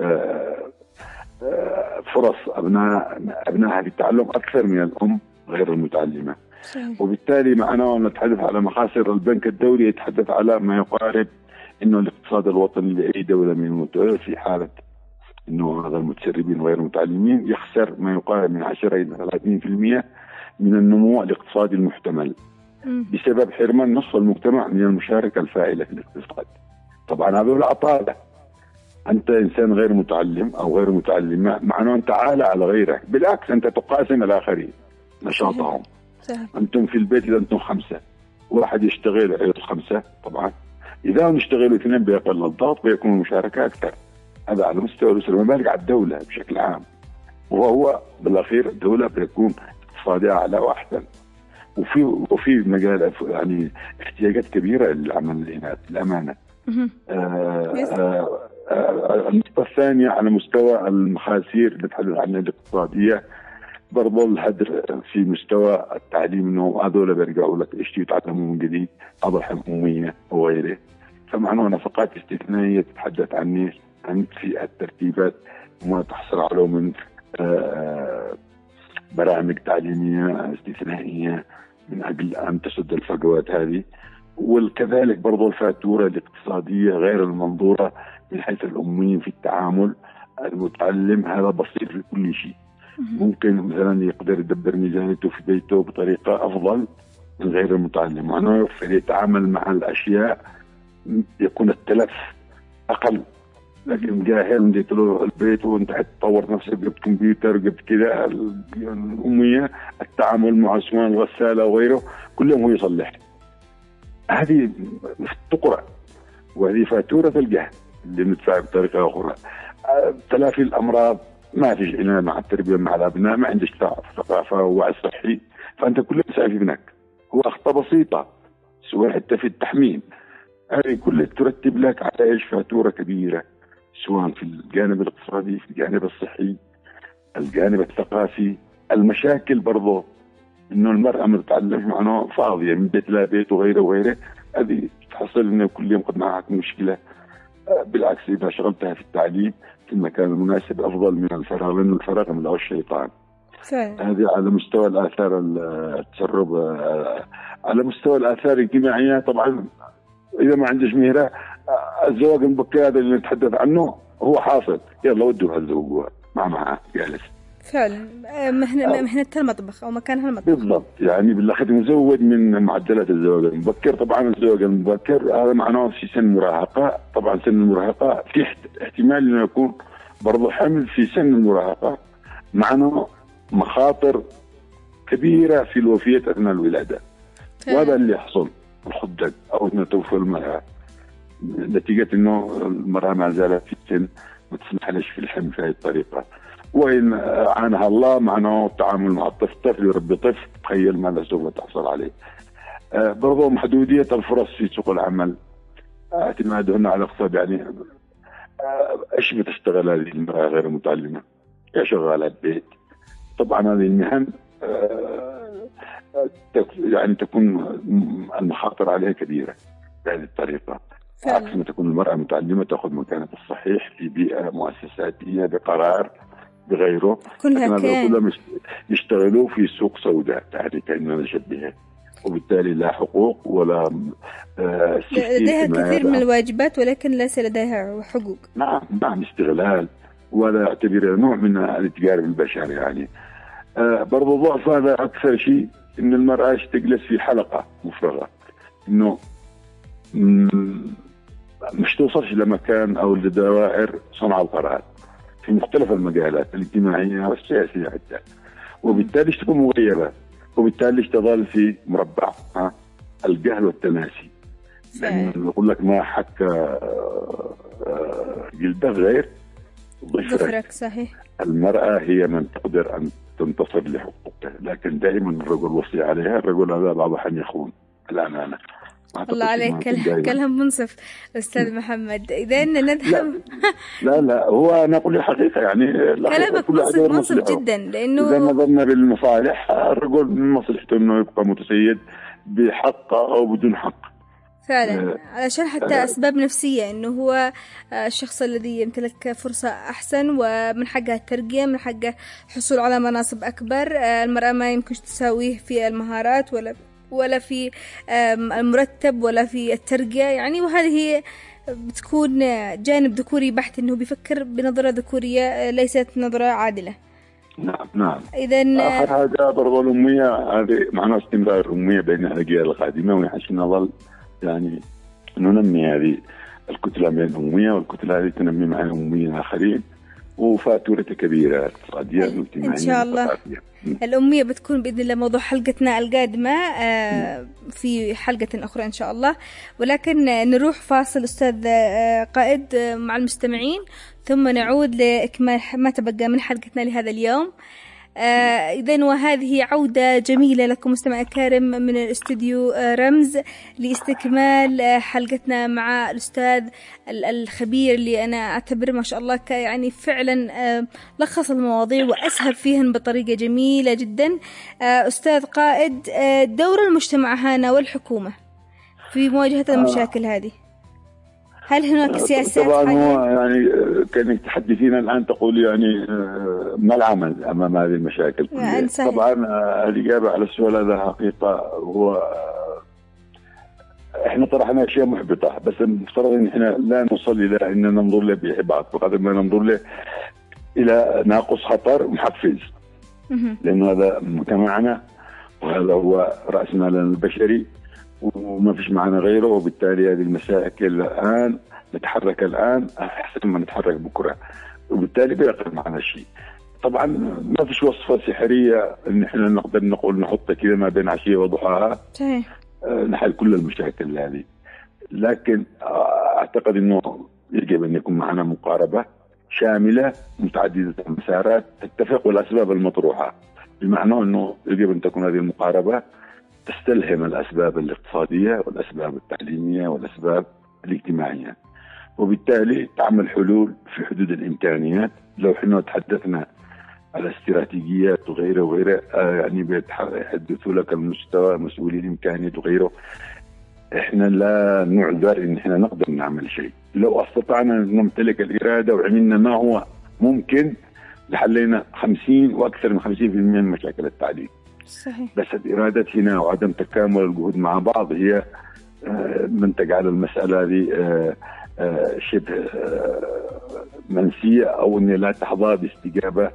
فرص أبناء أبنائها في التعلم أكثر من الأم غير المتعلمة. وبالتالي معنا نتحدث على مخاسر. البنك الدولي يتحدث على ما يقارب إنه الاقتصاد الوطني لأي دولة من المتوسط في حالة إنه هذا المتسربين غير المتعلمين يخسر ما يقارب من عشرة إلى ثلاثين بالمئة من النمو الاقتصادي المحتمل بسبب حرمان نصف المجتمع من المشاركة الفاعلة في الاقتصاد. طبعا هذول عطالة. أنت إنسان غير متعلم أو غير متعلمة معناه أنت عالة على غيرك، بالعكس أنت تقاسم الآخرين نشاطهم. صحيح. أنتم في البيت إذا أنتم خمسة، واحد يشتغل عيد خمسة، طبعا إذا نشتغلوا اثنين بيقل الضغط بيكون المشاركة أكثر. هذا على مستوى الأسرة، ما بالك على الدولة بشكل عام. وهو بالأخير الدولة بيكون اقتصادها أعلى وأحسن. وفي وفي مجال يعني احتياجات كبيرة للعمل الإناث الأمانة. النقطة الثانية على مستوى المخاسير اللي نتحدث عنها الاقتصادية، برضو الهدر في مستوى التعليم، إنه هذول بيرجعوا لك إيش يتعلموا من جديد، أضحى أمومية وغيره. فمعناه نفقات استثنائية تتحدث عن عن في الترتيبات وما تحصل عليه من برامج تعليمية استثنائية من أجل أن تسد الفجوات هذه. وكذلك برضو الفاتورة الاقتصادية غير المنظورة من حيث الأميين في التعامل. المتعلم هذا بسيط في كل شيء، ممكن مثلا يقدر يدبر ميزانيته في بيته بطريقة أفضل من غير المتعلم، معناه يوفر يتعامل مع الأشياء يكون التلف أقل. لكن جاهل جيت له البيت وانت حتطور نفسك، جبت كمبيوتر جبت كذا، الأمية التعامل مع اسوان الغسالة وغيره كلهم هو يصلح. هذه تقرأ، وهذه فاتورة الجهل اللي ندفع بطريقة أخرى. تلافي الأمراض ما فيش عناية مع التربية مع الأبناء، ما عندك ثقافة ووعي صحي، فأنت كله تسعى في ابنك. هو أخطاء بسيطة سواء حتى في التحميل، هذه كلها ترتب لك على إيش فاتورة كبيرة، سواء في الجانب الاقتصادي، في الجانب الصحي، الجانب الثقافي. المشاكل برضو إنه المرأة ما تتعلمش معناه فاضية من بيت لا بيت وغيره وغيره، هذه تحصل إنه كل يوم قد معك مشكلة. بالعكس إذا شغلتها في التعليم في المكان المناسب أفضل من الفراغ، لأن الفراغ من الشيطان. هذه على مستوى الآثار التسرب. على مستوى الآثار الاجتماعية طبعا إذا ما عندش مهرة، الزواج المبكر هذا اللي نتحدث عنه هو حاصل، يلا ودوا هالزوج مع معه جالس. فعلا مهنة مهنة المطبخ أو مكانها المطبخ بالضبط. يعني بالأخذ مزود من معدلات الزواج المبكر. طبعا الزواج المبكر هذا معناه في سن المراهقة. طبعا سن المراهقة في احتمال إنه يكون برضو حمل في سن المراهقة، معناه مخاطر كبيرة في الوفيات أثناء الولادة. وهذا اللي يحصل الخدج أو إنه توفى المرأة نتيجة إنه المرأة ما زالت في السن ما تسمحلش في الحمل في هذه الطريقة. وإن عانها الله معناه التعامل مع الطفل، طفل يربي طفل، تخيل ماذا سوف تحصل عليه. آه برضو محدودية الفرص في سوق العمل، اعتمادهن على الاقتصاد. يعني آه ايش بتشتغل هذه المرأة غير المتعلمة؟ يا شغالة البيت. طبعا هذه المهن آه يعني تكون المخاطر عليها كبيرة بهذه الطريقة، عكس ما تكون المرأة متعلمة تأخذ مكانها الصحيح في بيئة مؤسساتية بقرار بغيره. كلها كلهم يشتغلوا في سوق سوداء يعني كأننا نشبهها، وبالتالي لا حقوق ولا آه لديها كثير من الواجبات ولكن ليس لديها حقوق. نعم نعم استغلال، ولا اعتبرها نوع من الاتجار بالبشر. يعني آه برضو ضعف هذا أكثر شيء إن المرأة تجلس في حلقة مفرغة، إنه مش توصلش لمكان أو لدوائر صنع القرار في مختلف المجالات الاجتماعية والسياسية حتى، وبالتالي تكون مغيبة، وبالتالي تظل في مربع ها الجهل والتناسي. يعني نقول لك ما حك جلدك غير ضفرك. صحيح. المرأة هي من تقدر أن تنتصر لحقوقها، لكن دائما الرجل وصي عليها، الرجل هذا بعض الأحيان يخون الأمانة. الله عليك، كلام منصف أستاذ محمد. إذا نذهب لا لا, لا هو أنا أقول الحقيقة يعني كلامك منصف منصف جدا، لأنه إذا نظرنا بالمصالح الرجل من مصلحته إنه يبقى متسيد بحق أو بدون حق فعلا، علشان حتى أسباب نفسية، إنه هو الشخص الذي يمتلك فرصة أحسن ومن حقها الترقية، من حقه حصول على مناصب أكبر. المرأة ما يمكن تساويه في المهارات ولا ولا في المرتب ولا في الترقية يعني، وهذه بتكون جانب ذكوري بحت، إنه بيفكر بنظرة ذكورية ليست نظرة عادلة. نعم نعم. إذن آخر حاجة برضو الأمية، هذه معناها استمرار الأمية بين الأجيال القادمة، ونحن نظل يعني ننمي هذه الكتلة من الأمية، والكتلة هذه تنمي مع الأميين الآخرين، وفاتورة كبيرة اقتصادية واجتماعية إن شاء الله. الأمية بتكون بإذن الله موضوع حلقتنا القادمة في حلقة أخرى إن شاء الله، ولكن نروح فاصل أستاذ قائد مع المستمعين، ثم نعود لإكمال ما تبقى من حلقتنا لهذا اليوم. آه إذن وهذه عودة جميلة لكم مستمعي الكرام من الاستوديو آه رمز لاستكمال آه حلقتنا مع الأستاذ الخبير اللي أنا أعتبر ما شاء الله يعني فعلا آه لخص المواضيع وأسهب فيهن بطريقة جميلة جدا. آه أستاذ قائد، آه دور المجتمع هنا والحكومة في مواجهة المشاكل هذه، هل هناك سياسات؟ طبعا هو يعني كانك تحدثين الآن تقول يعني ما العمل أمام هذه المشاكل يعني طبعا الإجابة على السؤال هذا حقيقة هو إحنا طرحنا أشياء محبطة، بس المفترض إن إحنا لا نوصل إلى أن ننظر له بإحباط، بقدر ما ننظر له إلى ناقص خطر محفز، لأنه هذا مجتمعنا وهذا هو رأس مالنا البشري وما فيش معنا غيره، وبالتالي هذه المشاكل الآن نتحرك الآن أحسن ما نتحرك بكرة، وبالتالي بيقل معنا شيء. طبعا ما فيش وصفة سحرية إن إحنا نقدر نقول نحط كذا ما بين عشية وضحاها نحل كل المشاكل هذه، لكن أعتقد إنه يجب أن يكون معنا مقاربة شاملة متعددة المسارات تتفق والأسباب المطروحة، بمعنى أنه يجب أن تكون هذه المقاربة تستلهم الأسباب الاقتصادية والأسباب التعليمية والأسباب الاجتماعية، وبالتالي تعمل حلول في حدود الإمكانيات. لو احنا تحدثنا على استراتيجيات وغيره وغيره آه يعني بيتحدثوا لك المستوى مسؤولي الإمكانيات وغيره، احنا لا نعذر ان احنا نقدر نعمل شيء. لو استطعنا ان نمتلك الإرادة وعملنا ما هو ممكن لحلينا خمسين وأكثر من خمسين بالمئة من مشاكل التعليم. صحيح. بس الإرادة هنا وعدم تكامل الجهود مع بعض هي من تجعل المسألة هذه شبه منسية، أو أن لا تحظى باستجابة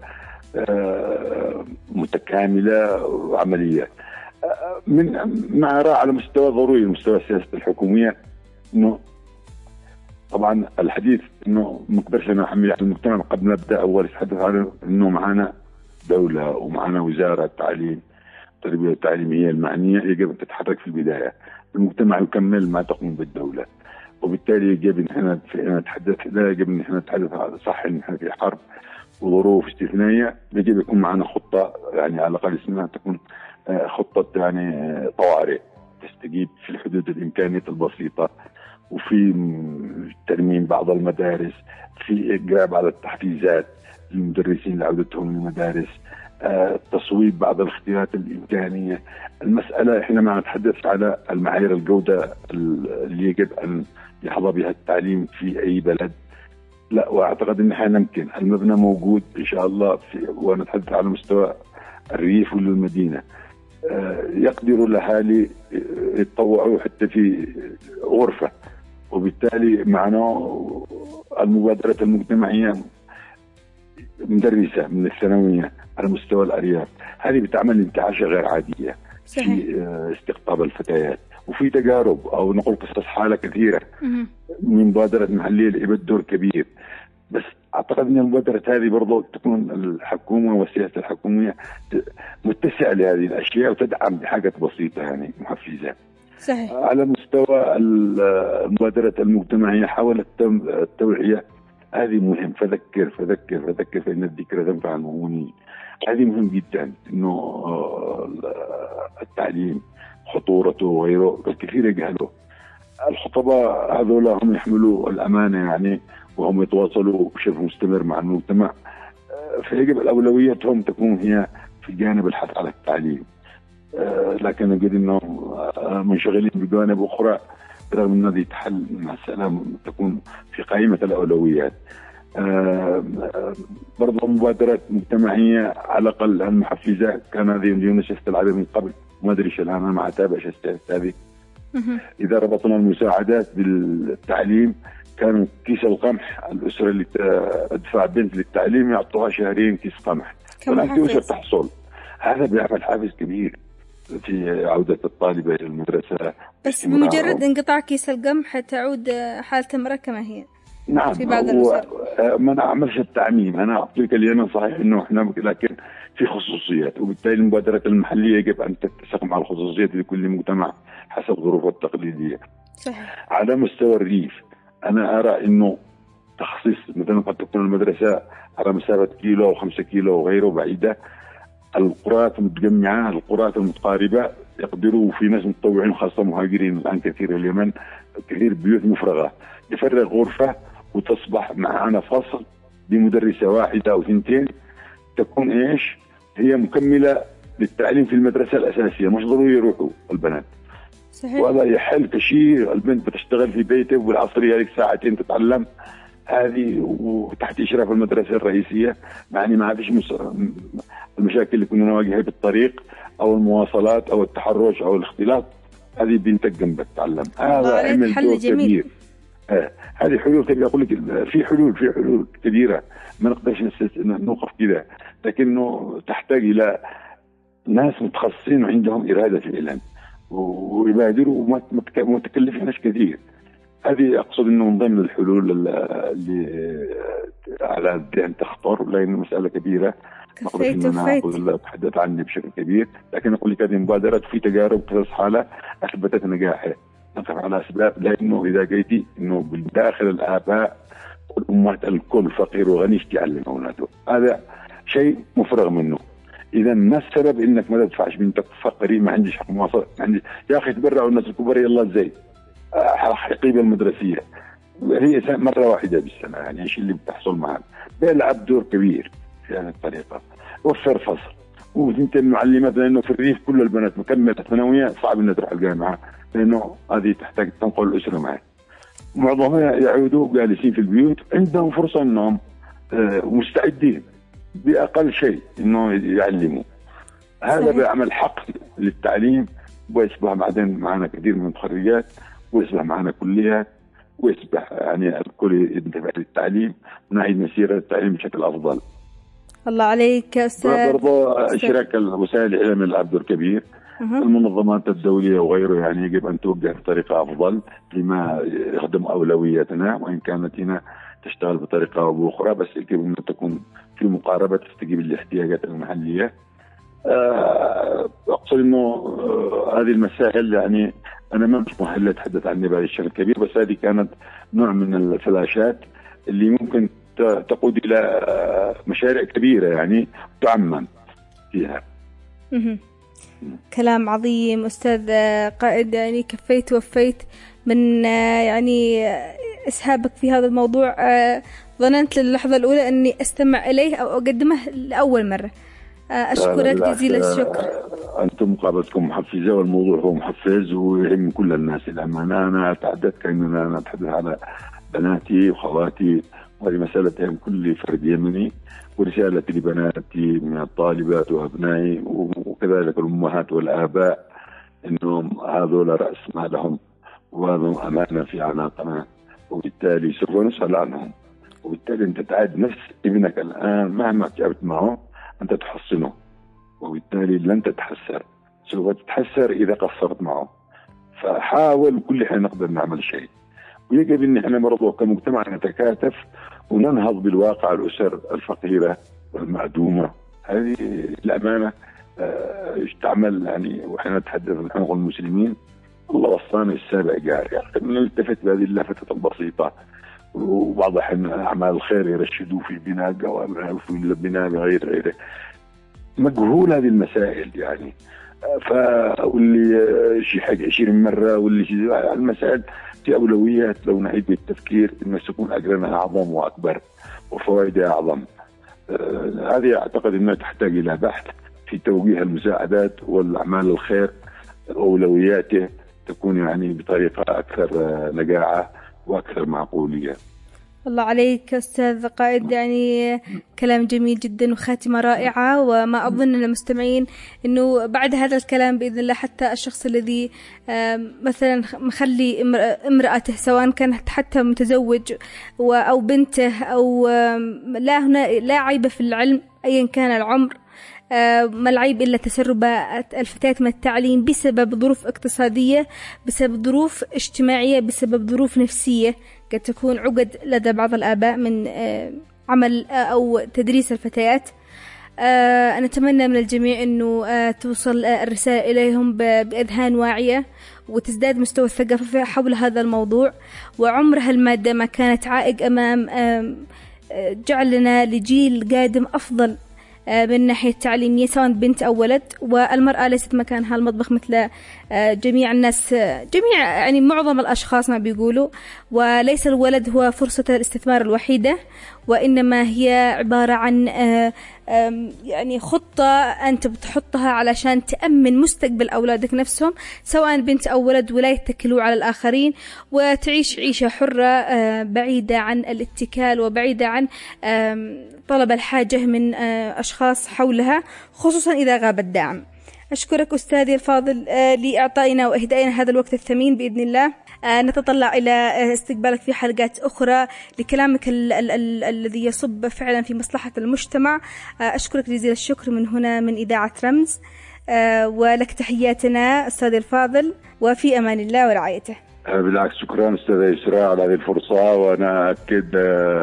متكاملة وعملية. من ما أرى على مستوى ضروري مستوى السياسة الحكومية، إنه طبعا الحديث إنه مقدرش أنا أحمل على المجتمع قبل نبدأ أول نتحدث عن إنه معنا دولة ومعنا وزارة تعليم التربية والتعليمية المعنية، يجب أن تتحرك في البداية. المجتمع يكمل ما تقوم بالدولة، وبالتالي يجب أن احنا نتحدث، لا يجب أن احنا نتحدث على صح أن احنا في حرب وظروف استثنائية، يجب يكون معنا خطة يعني على الأقل اسمها تكون خطة يعني طوارئ تستجيب في الحدود الإمكانية البسيطة، وفي ترميم بعض المدارس، في إجراء بعض التحفيزات للمدرسين لعودتهم للمدارس، تصويب بعض الاختيارات الإمكانية. المسألة إحنا ما نتحدث على المعايير الجودة اللي يجب أن يحظى بها التعليم في أي بلد، لا، وأعتقد أن احنا نمكن المبنى موجود إن شاء الله في، ونتحدث على مستوى الريف والمدينة، يقدر الأهالي يتطوعوا حتى في غرفة، وبالتالي معناه المبادرة المجتمعية مدرسة من الثانوية على مستوى الأرياف، هذه بتعمل انتعاشة غير عادية. صحيح. في استقطاب الفتيات، وفي تجارب أو نقول قصص حالة كثيرة من مبادرة محلية لإبد دور كبير. بس أعتقد أن المبادرة هذه برضو تكون الحكومة والسياسة الحكومية متسعة لهذه الأشياء وتدعم بحاجة بسيطة يعني محفزات. صحيح. على مستوى المبادرة المجتمعية حاولت التوعية، هذه مهم، فذكر فذكر فذكر فإن الذكر تنفع المؤمنين. هذه مهم جدا، إنه التعليم خطورته وغيره الكثير يجهله، الخطباء هذول هم يحملوا الأمانة يعني، وهم يتواصلوا بشكل مستمر مع المجتمع، فيجب الأولوياتهم تكون هي في جانب الحث على التعليم. لكن نجد أنهم منشغلين بجوانب أخرى، رغم أن هذه تحل مسألة تكون في قائمة الأولويات. برضو مبادرات مجتمعية على الأقل المحفزة، كان هذه يونيسف تلعبها من قبل، ما أدري إيش الآن، أنا ما أتابعش هذه. إذا ربطنا المساعدات بالتعليم، كان كيس القمح الأسرة اللي تدفع بنت للتعليم يعطوها شهرين كيس قمح، والآن في أسر تحصل. هذا بيعمل حافز كبير في عودة الطالبة إلى المدرسة. بس بمجرد انقطاع كيس القمح تعود حالة مرة كما هي. نعم، في بعض الأسر. ما نعملش التعميم، أنا أعطيك اليمن صحيح إنه إحنا، لكن في خصوصيات، وبالتالي المبادرات المحلية يجب أن تتسق مع الخصوصيات لكل مجتمع حسب ظروفه التقليدية. صحيح. على مستوى الريف أنا أرى إنه تخصيص، مثلا قد تكون المدرسة على مسافة كيلو أو خمسة كيلو وغيره بعيدة، القرى المتجمعة، القرى المتقاربة يقدروا، في ناس متطوعين خاصة مهاجرين الآن كثير اليمن، كثير بيوت مفرغة، يفرغ غرفة وتصبح معنا فصل بمدرسة واحدة أو ثنتين، تكون إيش هي مكملة للتعليم في المدرسة الأساسية، مش ضروري يروحوا البنات. صحيح. وهذا يحل كشيء، البنت بتشتغل في بيته وبالعصرية لك ساعتين تتعلم هذه، وتحت إشراف المدرسة الرئيسية، يعني ما فيش مس... المشاكل اللي كنا نواجهها بالطريق أو المواصلات أو التحرش أو الاختلاط، هذه بنتك جنبك تتعلم. هذا عمل دور كبير. آه. هذه حلول كبيرة، أقول لك في حلول في حلول كبيرة، ما نقدرش نوقف كذا، لكنه تحتاج إلى ناس متخصصين وعندهم إرادة فعلا ويبادروا وما تكلفناش كثير. هذه أقصد أنه من ضمن الحلول اللي على الذهن تخطر، لأن مسألة كبيرة ما أقدرش أن أنا أتحدث عني بشكل كبير، لكن أقول لك هذه مبادرات في تجارب قصص حالة أثبتت نجاحها. نقف على أسباب، لأنه إذا جيتي أنه بالداخل الآباء والأمهات الكل فقير وغني يعلم أولاده، هذا شيء مفرغ منه. إذا ما السبب إنك ما تدفعش بنتك فقري ما عنديش حق مواصلة، ما عنديش يا أخي تبرعوا الناس الكبار يلا زي حقيبة المدرسية هي مرة واحدة بالسنة، يعني إيش اللي بتحصل معك، بيلعب دور كبير في هذه الطريقة. وفر فصل وانت المعلمات، لأنه في الريف كل البنات مكملة ثانوية صعب إنها تروح الجامعة، لأنه هذه تحتاج تنقل الأسرة معك. معظمها يعودوا جالسين في البيوت، عندهم فرصة إنهم مستعدين بأقل شيء إنه يعلموا. هذا بيعمل حق للتعليم، ويصبح بعدين معنا كثير من الخريجات، ويصبح معنا كليات، ويصبح يعني الكل ينتبه للتعليم، ونعيد مسيرة التعليم بشكل أفضل. الله عليك أستاذ. برضو إشراك الوسائل الإعلام يلعب دور كبير. المنظمات الدولية وغيره يعني يجب أن توجه بطريقة أفضل لما يخدم أولوياتنا، وإن كانت هنا تشتغل بطريقة أو بأخرى، بس يجب أن تكون في مقاربة تستجيب للاحتياجات المحلية. أقصد أنه هذه المسائل يعني أنا ما مش مؤهل أتحدث عنها بهذا الشكل الكبير، بس هذه كانت نوع من الفلاشات اللي ممكن تقود إلى مشاريع كبيرة يعني تعمم فيها. كلام عظيم أستاذ قائد، يعني كفيت وفيت من يعني إسهابك في هذا الموضوع. ظننت للحظة الأولى أني أستمع إليه أو أقدمه لأول مرة. أشكرك جزيل الشكر. أنتم مقابلتكم محفزة، والموضوع هو محفز ويهم كل الناس. الأمانة أنا أتحدث كأننا أنا أتحدث على بناتي وخواتي، وهذه مسألة تهم كل فرد يمني، ورسالتي لبناتي من الطالبات وأبنائي وكذلك الأمهات والآباء إنهم هذول رأس مالهم وهذا أمانة في عناقنا، وبالتالي سوف نسأل عنهم. وبالتالي أنت تعد نفس ابنك الآن مهما تعبت معه أنت تحصنه، وبالتالي لن تتحسر، سوف تتحسر إذا قصرت معه. فحاول كل حين نقدر نعمل شيء، ويجب أن احنا برضو كمجتمع نتكاتف وننهض بالواقع الأسر الفقيرة والمعدومة. هذه الأمانة تعمل يعني. وحين نتحدث عن حقوق المسلمين، الله وصانا السابع جاري، نلتفت بهذه اللفتة البسيطة. وبعض الحين أعمال الخير يرشدوا في بناء جوامع وفي البناء غير غيره، مجهول هذه المسائل يعني. فاللي شي حاجة عشرين مرة واللي شي المسائل في أولويات لو نعيد بالتفكير إنه سيكون أجرنا أعظم وأكبر وفوائدها أعظم. آه هذه أعتقد أنها تحتاج إلى بحث في توجيه المساعدات والأعمال الخير، أولوياته تكون يعني بطريقة أكثر نجاعة وأكثر معقولية. الله عليك أستاذ قائد، يعني كلام جميل جدا وخاتمة رائعة، وما أظن المستمعين أنه بعد هذا الكلام بإذن الله حتى الشخص الذي مثلا مخلي امرأته سواء كانت حتى متزوج أو بنته أو لا هنا لا عيب في العلم أيا كان العمر، ما العيب إلا تسرب الفتاة من التعليم بسبب ظروف اقتصادية، بسبب ظروف اجتماعية، بسبب ظروف نفسية قد تكون عقد لدى بعض الآباء من عمل أو تدريس الفتيات. أنا أتمنى من الجميع أنه توصل الرسالة إليهم بأذهان واعية وتزداد مستوى الثقافة حول هذا الموضوع، وعمرها المادة ما كانت عائق أمام جعلنا لجيل قادم أفضل من ناحية تعليمية سواء بنت أو ولد. والمرأة ليست مكانها المطبخ مثل جميع الناس، جميع يعني معظم الأشخاص ما بيقولوا، وليس الولد هو فرصة الاستثمار الوحيدة، وإنما هي عبارة عن يعني خطة أنت بتحطها علشان تأمن مستقبل أولادك نفسهم سواء بنت أو ولد، ولا يتكلوا على الآخرين، وتعيش عيشة حرة بعيدة عن الاتكال وبعيدة عن طلب الحاجة من أشخاص حولها، خصوصا إذا غاب الدعم. أشكرك أستاذي الفاضل لإعطائنا وإهدائنا هذا الوقت الثمين بإذن الله. نتطلع إلى استقبالك في حلقات أخرى لكلامك ال- ال- ال- الذي يصب فعلا في مصلحة المجتمع. أشكرك جزيل الشكر من هنا من إذاعة رمز، ولك تحياتنا أستاذي الفاضل، وفي أمان الله ورعايته. بالعكس، شكرا أستاذة يسرا على هذه الفرصة، وأنا أكد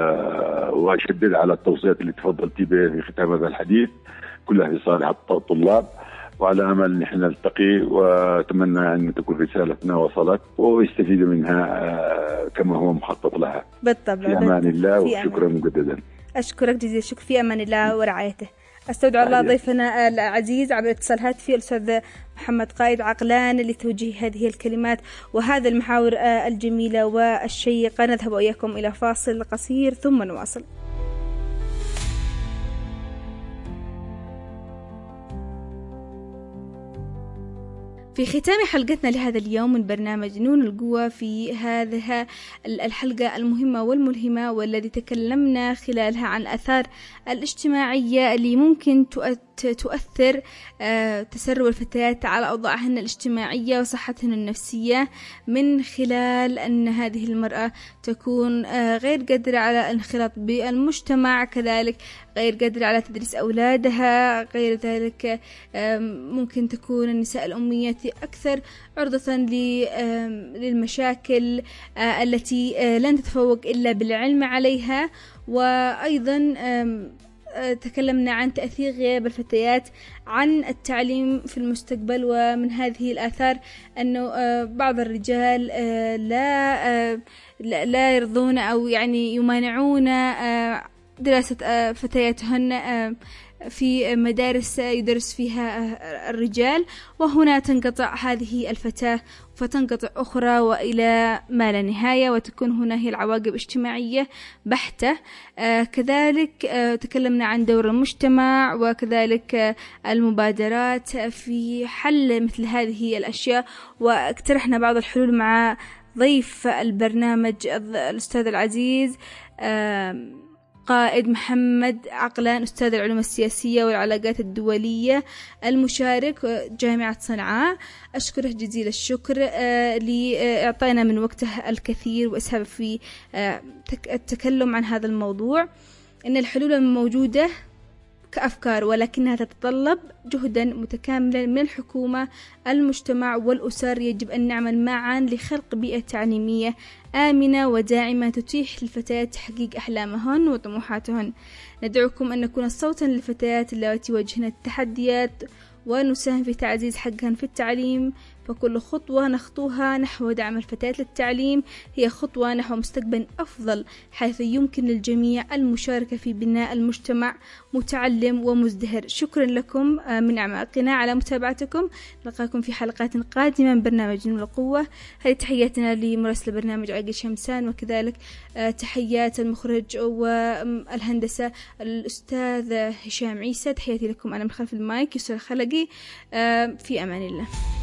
وأشدد على التوصيات اللي تفضلتي بها في ختام هذا الحديث كلها في صالح الطلاب، وعلى أمل أن احنا نلتقي، وأتمنى أن تكون رسالتنا وصلت ويستفيد منها كما هو مخطط لها. بالطبع. في أمان الله، وشكرا مجددا. أشكرك جزيل الشكر، في أمان الله ورعايته. استودع الله ضيفنا العزيز على الاتصال هاتفي الأستاذ محمد قائد عقلان لتوجيه هذه الكلمات وهذا المحاور الجميلة والشيقة. نذهب وإياكم إلى فاصل قصير ثم نواصل. في ختام حلقتنا لهذا اليوم من برنامج نون القوة، في هذه الحلقة المهمة والملهمة والذي تكلمنا خلالها عن الآثار الاجتماعية اللي ممكن تؤثر تسرب الفتيات على أوضاعهن الاجتماعية وصحتهن النفسية، من خلال أن هذه المرأة تكون غير قادرة على الانخراط بالمجتمع، كذلك غير قادرة على تدريس أولادها، غير ذلك ممكن تكون النساء الأميات أكثر عرضة للمشاكل التي لن تتفوق إلا بالعلم عليها. وأيضا تكلمنا عن تأثير غياب الفتيات عن التعليم في المستقبل، ومن هذه الآثار أنه بعض الرجال لا لا يرضون أو يعني يمانعون دراسة فتياتهن في مدارس يدرس فيها الرجال، وهنا تنقطع هذه الفتاة فتنقطع أخرى وإلى ما لا نهاية، وتكون هنا هي العواقب اجتماعية بحتة. آه كذلك آه تكلمنا عن دور المجتمع وكذلك المبادرات في حل مثل هذه الأشياء، واقترحنا بعض الحلول مع ضيف البرنامج الأستاذ العزيز آه قائد محمد عقلان، أستاذ العلوم السياسية والعلاقات الدولية المشارك جامعة صنعاء. أشكره جزيل الشكر لإعطائنا من وقته الكثير وإسهاب في التكلم عن هذا الموضوع. إن الحلول الموجودة كأفكار، ولكنها تتطلب جهدا متكاملا من الحكومة، المجتمع والأسر. يجب أن نعمل معا لخلق بيئة تعليمية آمنة وداعمة تتيح للفتيات تحقيق أحلامهن وطموحاتهن. ندعوكم أن نكون صوتا للفتيات اللاتي يواجهن التحديات ونساهم في تعزيز حقهن في التعليم، فكل خطوة نخطوها نحو دعم الفتاة للتعليم هي خطوة نحو مستقبل أفضل، حيث يمكن للجميع المشاركة في بناء المجتمع متعلم ومزدهر. شكرا لكم من أعماقنا على متابعتكم، نلقاكم في حلقات قادمة من برنامج نون القوة. هذه تحياتنا لمراسل البرنامج عقل شمسان، وكذلك تحيات المخرج والهندسة الأستاذ هشام عيسى. تحياتي لكم أنا من خلف المايك يسر الخلقي، في أمان الله.